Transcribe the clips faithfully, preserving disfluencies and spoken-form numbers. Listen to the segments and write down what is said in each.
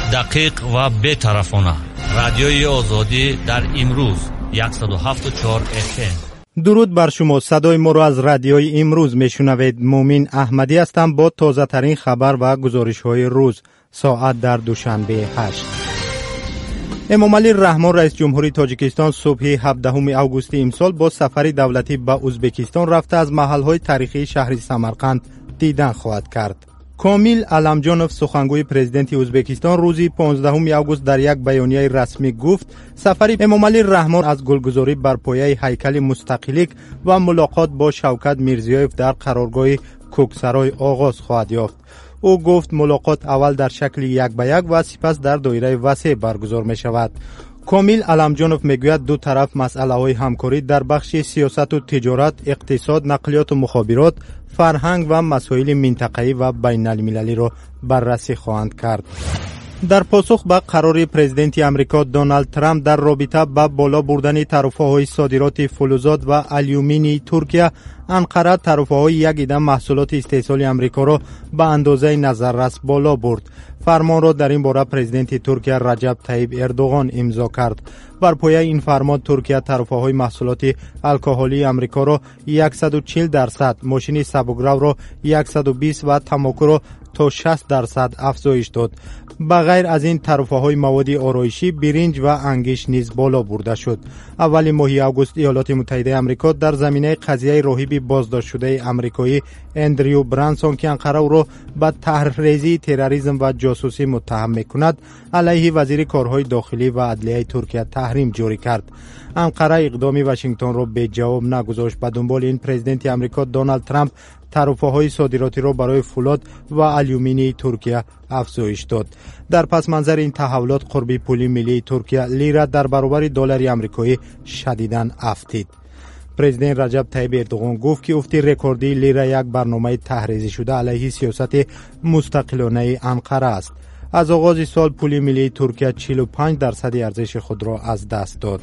دقیق و بی‌طرفانه. رادیوی آزادی در امروز صد و هفت و چهار اف ام. درود بر شما. صدای ما را از رادیوی امروز میشنوید. مومین احمدی هستم با تازه ترین خبر و گزارش های روز. ساعت در دوشنبه هشت. امامعلی رحمان رئیس جمهوری تاجیکستان صبح هفدهم اوگوست امسال با سفری دولتی به ازبکستان رفته از محل‌های تاریخی شهر سمرقند دیدن خواهد کرد. کامیل علمجانوف سخنگوی پرزیدنت ازبکستان روزی پانزدهم اوگوست در یک بیانیه رسمی گفت سفر امامعلی رحمان از گلگذاری بر پایه هیکل مستقلیک و ملاقات با شوکت میرزیایف در قرارگاه کوکسرای آغاز خواهد یافت. او گفت ملاقات اول در شکل یک به یک و سپس در دایره وسیع برگزار می شود. کامیل علمجانوف میگوید دو طرف مسئله های همکاری در بخش سیاست و تجارت، اقتصاد، نقلیات و مخابرات، فرهنگ و مسائل منطقه‌ای و بین المللی را بررسی خواهند کرد. در پاسخ به قرار پرزیدنت امریکا دونالد ترامپ در رابطه با بالا بردن تعرفه‌های صادرات فلزات و آلیومینی ترکیه، انقره تعرفه‌های یک عده محصولات استحصال امریکا را به اندازه نظررس بالا برد. فرمان را در این باره پرزیدنت ترکیه رجب طیب اردوغان امضا کرد. بر پایه این فرمان ترکیه تعرفه‌های محصولات الکلی امریکا را صد و چهل درصد، ماشین سبکرو را صد و بیست و تنباکو را تا شصت درصد افزایش داد. بغیر از این تعرفه‌های مواد آرایشی، برنج و انگشت نیز بالا برده شد. اول ماه اوگوست ایالات متحده آمریکا در زمینه قضیه راهب بازداشت شده آمریکایی اندریو برانسون که انقره او را به طرح‌ریزی تروریسم و جاسوسی متهم می‌کند، علیه وزیر کارهای داخلی و عدلیه ترکیه تحریم جاری کرد. انقره اقدام واشنگتن را به جواب نگذاشت. به دنبال این پرزیدنت آمریکا دونالد ترامپ تعرفه‌های صادراتی را برای فولاد و آلیومینی ترکیه افزایش داد. در پس منظر این تحولات قربی پولی ملی ترکیه لیره در برابر دلار آمریکایی شدیداً افتید. پرزیدنت رجب طیب اردوغان گفت که افت رکوردی لیره یک برنامه تحریزی شده علیه سیاست مستقلانه انقره است. از آغاز سال پول ملی ترکیه چهل و پنج درصد ارزش خود را از دست داد.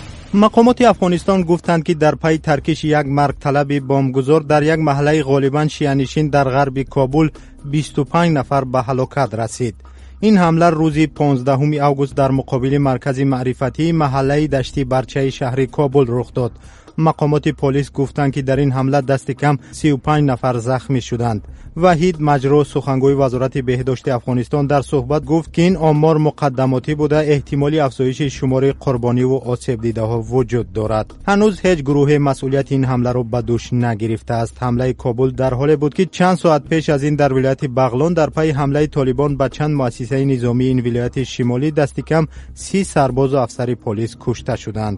مقامات افغانستان گفتند که در پی ترکش یک مرگ طلب بمبگذار در یک محله غالباً شیعه‌نشین در غرب کابل بیست و پنج نفر به هلاکت رسید. این حمله روز پانزدهم اوگوست در مقابل مرکز معرفتی محله دشتی برچه شهر کابل رخ داد. مقامات پلیس گفتند که در این حمله دست کم سی و پنج نفر زخمی شدند. وحید مجروح سخنگوی وزارت بهداشت افغانستان در صحبت گفت که این آمار مقدماتی بوده، احتمالی افزایش شمار قربانی و آسیب دیده ها وجود دارد. هنوز هیچ گروه مسئولیت این حمله را به دوش نگرفته است. حمله کابل در حالی بود که چند ساعت پیش از این در ولایت بغلان در پی حمله طالبان به چند مؤسسه نظامی این ولایت شمالی دست کم سی سرباز و افسر پلیس کشته شدند.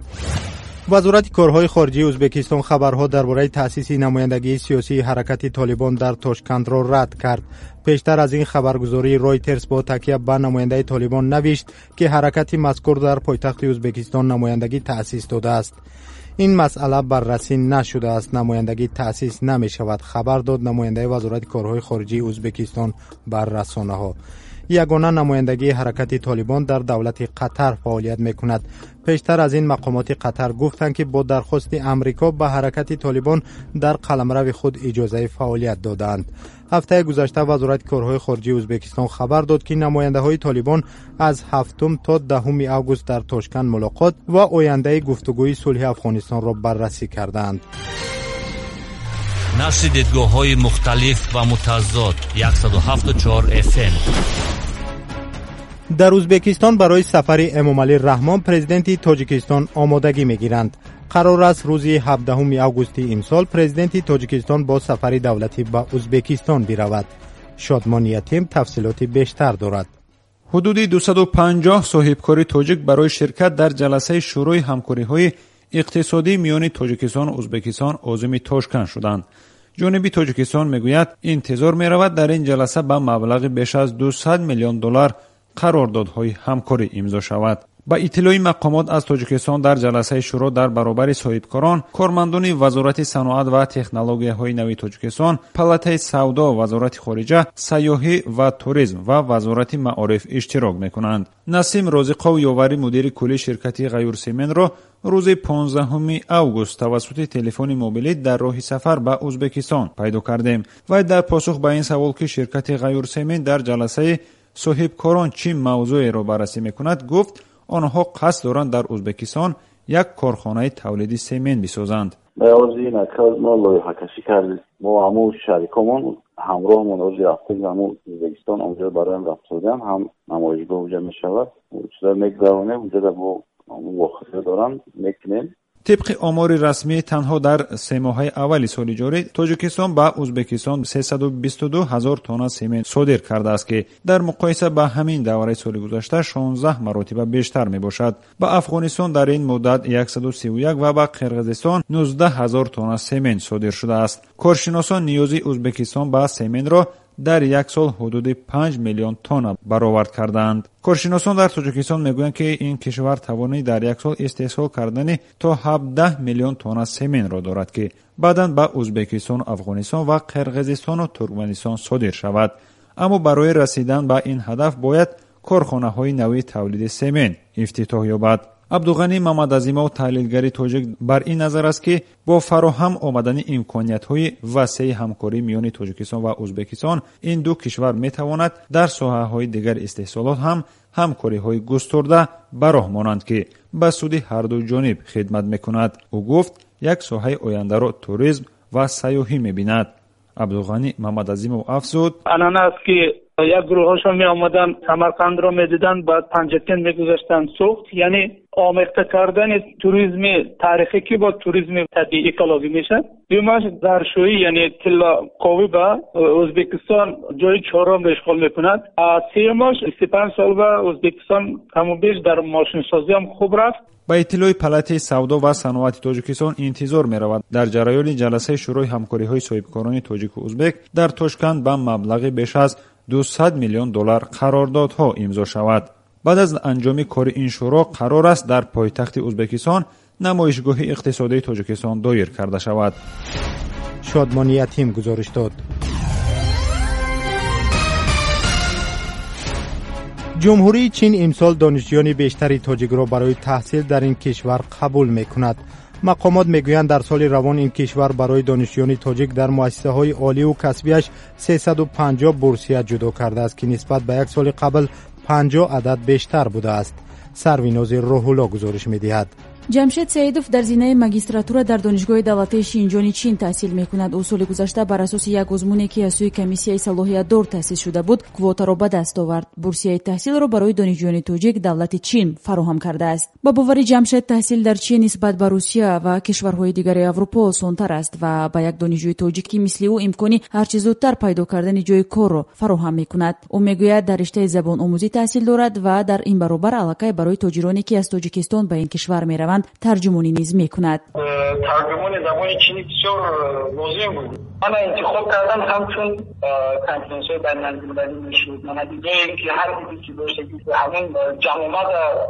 وزارت کارهای خارجه ازبکستان خبرها درباره تأسیس نمایندگی سیاسی حرکت طالبان در تاشکند را رد کرد. پیشتر از این خبرگزاری رایترز با تکیه به نماینده طالبان نوشت که حرکت مذکور در پایتخت ازبکستان نمایندگی تأسیس داده است. این مسئله بررسی نشده است. نمایندگی تأسیس نمی شود، خبر داد نماینده وزارت کارهای خارجه ازبکستان بر رسانه ها. یگانه نمایندگی حرکت طالبان در دولت قطر فعالیت میکند. پیشتر از این مقامات قطر گفتند که با درخواست امریکا به حرکت طالبان در قلمرو خود اجازه فعالیت دادند. هفته گذشته وزارت کارهای خارجه ازبکستان خبر داد که نماینده های طالبان از هفتم تا دهم اوگوست در تاشکند ملاقات و آینده گفتگوی صلح افغانستان را بررسی کردند. نشر دیدگاه‌های مختلف و متضاد صد و هفت و چهار اف ام. در ازبکستان برای سفر امامعلی رحمان پرزیدنت تاجیکستان آمادگی میگیرند. قرار است روز هفدهم اوگوست امسال پرزیدنت تاجیکستان با سفر دولتی به ازبکستان برود. شادمان یتیم تفصیلات بیشتر دارد. حدود دویست و پنجاه صاحبکار تاجیک برای شرکت در جلسه شورای همکاری‌های اقتصادی میان تاجیکستان و ازبکستان عازم تاشکند شدند. جانب تاجیکستان میگوید انتظار می‌رود در این جلسه به مبلغ بیش از دویست میلیون دلار قراردادهای همکاری امضا شود. با اطلاع مقامات از تاجیکستان در جلسه شورا در برابر صاحبکاران، کارمندان وزارت صنعت و تکنولوژی‌های نوین تاجیکستان، پالاتای سودا، وزارت خارجه، سیاحت و توریسم و وزارت معارف اشتراک میکنند. نسیم رازقو یاوری مدیر کلی شرکت غیورسمن را روز پانزدهم اوگوست توسط تلفن موبیلی در راه سفر به ازبکستان پیدا کردیم و در پاسخ به این سوال که شرکت غیورسمن در جلسه صاحبکاران چین موضوعی را بررسی میکند گفت آنها قصد دارند در ازبکستان یک کارخانه تولید سمنت بسازند. از این اکاز ما لایحه کشی کردیم با همون شریکمون همراهمون روزی رفتیم همون ازبکستان اونجا برای رفتیم هم نمایشگاه اونجا میشود چیزا میگذرونه اونجا با همون وقت دارن میکنیم. طبق آمار رسمی تنها در سه ماه اول سال جاری تاجیکستان به ازبکستان سیصد و بیست و دو هزار تن سمنت صادر کرده است که در مقایسه با همین دوره سال گذشته شانزده مرتبه بیشتر می باشد. به افغانستان در این مدت صد و سی و یک و به قرقیزستان نوزده هزار تن سمنت صادر شده است. کارشناسان نیازی ازبکستان به سمنت را در یک سال حدود پنج میلیون تن برآورد کردند. کارشناسان در تاجیکستان میگویند که این کشور توانایی در یک سال استحصال کردن تا هفده میلیون تن سمنت را دارد که بعداً به ازبکستان، افغانستان و قرقیزستان و ترکمنستان صادر شود. اما برای رسیدن به این هدف باید کارخانه‌های نوی تولید سمنت افتتاح یابد. عبدالغنی محمدعظیمov تحلیلگری تاجیک بر این نظر است که با فراهم آمدن امکانیت‌های وسیع همکاری میان تاجیکستان و ازبکستان این دو کشور می‌تواند در ساحه‌های دیگر استحصالات هم همکاری‌های گسترده براه مانند که به سود هر دو جانب خدمت می‌کند. او گفت یک ساحه آینده را توریسم و سیاحی می‌بیند. عبدالغنی محمدعظیمov افزود: آنان است که یک گروهاشون می آمدن سمرقند رو می دیدن بعد پنجتن می گذاشتن سوخت، یعنی آمیخته کردن توریسم تاریخی که با توریسم طبیعی اکولوژی میشه. دومش ظرفشویی یعنی طلا قوی با ازبکستان جای چهارم را اشغال میکند. سومش سی و پنج سال با ازبکستان کم و بیش در ماشین سازی هم خوب رفت. با اطلاع پالات سودا و صنعت تاجیکستان انتظار می رود در جریان جلسه شورای همکاری های صاحبکاران تاجیک و ازبک در تاشکند به مبلغ بیش از دویست میلیون دلار قراردادها امضا شود. بعد از انجام کار این شورا قرار است در پایتخت ازبکستان نمایشگاه اقتصادی تاجیکستان دایر کرده شود. شادمانی یتیم گزارش داد. جمهوری چین امسال دانشجویان بیشتری تاجیک را برای تحصیل در این کشور قبول می‌کند. مقامات میگویند در سال روان این کشور برای دانشجویان تاجیک در مؤسسه‌های عالی و کسبیش سیصد و پنجاه بورسیه جدا کرده است که نسبت به یک سال قبل پنجاه عدد بیشتر بوده است. سرویناز روح الله گزارش می‌دهد. جمشید سیدوف در زینه ماگیستراتورا در دانشگاه دولتی شینجان چین تحصیل می‌کند. او سال گذشته بر اساس یک آزمونی که از سوی کمیسیای صلاحیت دار تأسیس شده بود کوتا را به دست آورد. بورسیه تحصیل را برای دانشجویان تاجیک دولت چین فراهم کرده است. با باور جمشید تحصیل در چین نسبت به روسیه و کشورهای دیگر اروپا آسان‌تر است و با یک دانشجوی تاجیکی مثل او امکانی هر چه زودتر پیدا کردن جای کار را فراهم می‌کند. او میگوید در رشته زبان آموزی تحصیل دارد و در این برابر علاقه برای تاجرانی که از تاجیکستان به این کشور می‌روند ترجمانی نیز میکند. ترجمانی زبان چینی بسیار لازم بود. من انتخاب کردم همچون کنفرانس‌های بین‌المللی میشد. من دیگه اینکه هر چیزی که داشته که همون جمعیت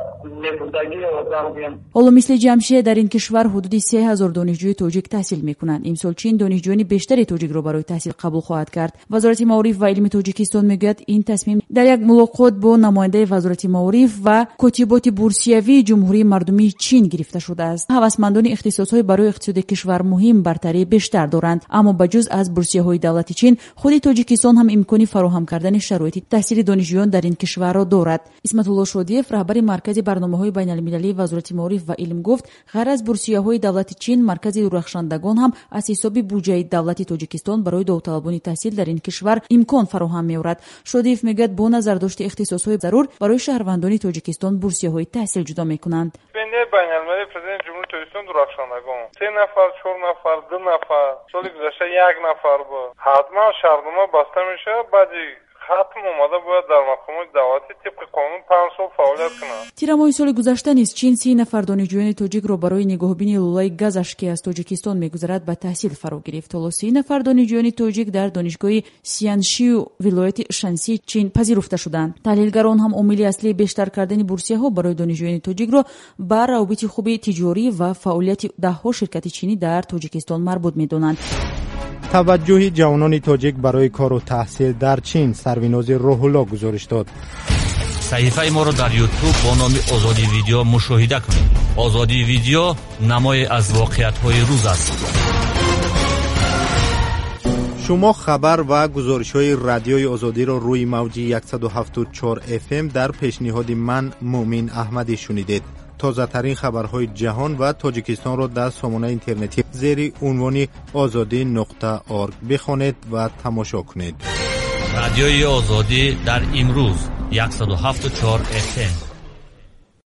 نبودگی آدم. حالا مثل جمشید در این کشور حدود سه هزار دانشجوی تاجیک تحصیل میکنند. امسال چین دانشجویان بیشتری تاجیک را برای تحصیل قبول خواهد کرد. وزارت معارف و علم تاجیکستان میگوید این تصمیم در یک ملاقات با نماینده وزارت معارف و کاتبات بورسیوی جمهوری مردمی چین گرفته شده است. هوسمندان اختصاص‌های برای اقتصاد کشور مهم برتری بیشتر دارند، اما بجز از بورسیه‌های دولتی چین خود تاجیکستان هم امکانی فراهم کردن شرایط تحصیل دانشجویان در این کشور را دارد. اسمت الله شادیف رهبر مرکز برنامه‌های بین‌المللی وزارت معارف و علم گفت غیر از بورسیه‌های دولتی چین مرکز درخشندگان هم از حساب بودجه دولتی تاجیکستان برای داوطلبان تحصیل در این کشور امکان فراهم می‌آورد. شادیف میگوید با نظر داشت اختصاص‌های ضرور برای شهروندان تاجیکستان بورسیه‌های تحصیل جدا می‌کنند. بین‌المللی پرزیدنت جمهوری تاجیکستان درخشندگان سه نفر، چهار نفر، دو نفر، سال گذشته یک نفر بود. حتما شرطنامه بسته میشه، بعدی ختم اومده باید در مقامات دولتی طبق قانون پنج سال فعالیت کنه. تیرمای سال گذشته نیز چین سی نفر دانشجویان تاجیک را برای نگاهبینی لولای گازش که از تاجیکستان میگذرد به تحصیل فرا گرفت. حالا سی نفر دانشجویان تاجیک در دانشگاه سیانشیو ولایت شانسی چین پذیرفته شدند. تحلیلگران هم عامل اصلی بیشتر کردن بورسیه‌ها برای دانشجویان تاجیک را به روابط خوب تجاری و فعالیت ده‌ها شرکت چینی در تاجیکستان مربوط می‌دانند. توجه جوانان تاجیک برای کار و تحصیل در چین. سرویناز روح الله گزارش داد. صحیفه ما را در یوتیوب با نام آزادی ویدیو مشاهده کنید. آزادی ویدیو نمای از واقعیت‌های روز است. شما خبر و گزارش‌های رادیوی آزادی را روی موج صد و هفت و چهار اف ام در پیشنهاد من مومین احمدی شنیدید. تازه ترین خبرهای جهان و تاجیکستان را در سامانه اینترنتی زیر عنوان آزادی نقطه اورگ بخوانید و تماشا کنید. رادیوی آزادی در امروز صد و هفت و چهار اف ام